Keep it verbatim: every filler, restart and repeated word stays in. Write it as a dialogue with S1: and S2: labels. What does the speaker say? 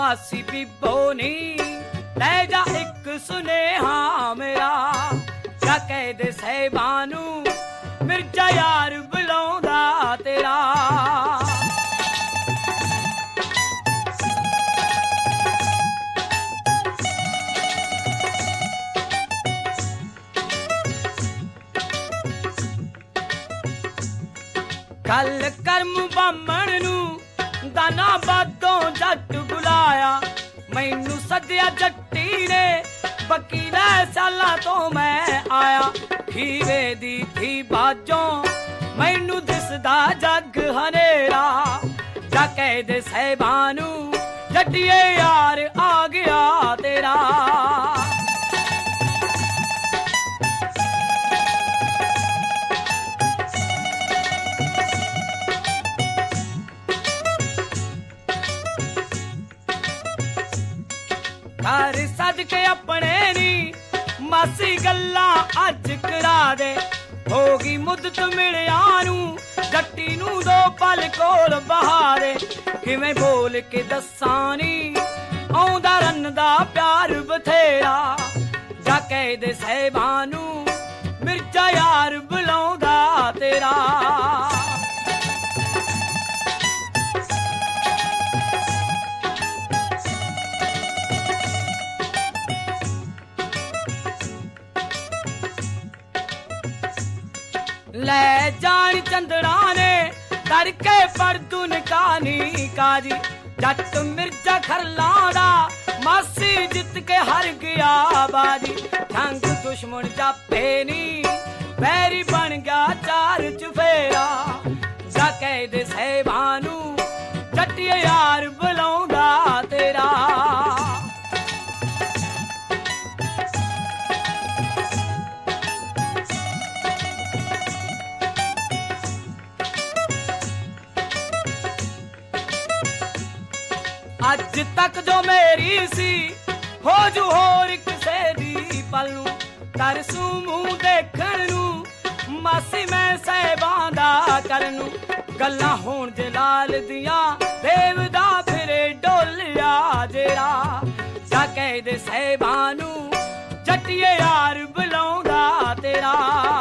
S1: मासी बीबो नी ले जा एक सुनेहा मेरा क्या कह दे साहिबानू मिर्जा यार बुलाउंदा तेरा गल करम बामण नू दाना बादों जट बुलाया मैनू सद्या जट्टी ने वकीला साला तो मैं आया खीवे दी थी बाजों मैनू दिसदा जग हनेरा जा कह दे साहिबानू जट्टिए यार आ गया तेरा घर सद के अपने नी मासी गल्ला अज करा दे होगी मुद्दत मिलिया नू जट्टी नू दो पल कोल बहा दे किवें बोल के दस्सां नी आउंदा रन्नदा प्यार बथेरा जा कह दे साहिबानू मिर्जा यार बुलाउंदा तेरा ले जान चंदड़ा ने करके परदुन कानी काजी जट मिर्जा खरलाड़ा मासी जित के हर गया बाजी ठंग दुश्मन जापे नी बैरी बन गया चार चुफेरा जा कह दे साहिबानू जट्टिए यार बुलाउंदा तेरा अज तक जो मेरी सी हो जू होर किसे दी पलू तरसू मुंह देखण नू मासी मैं साहिबां दा करनू गल्लां होण जलाल दियां देवदा फिरे डोलिया जेरा जा कह दे साहिबानू जट्टिए यार बुलाउंदा तेरा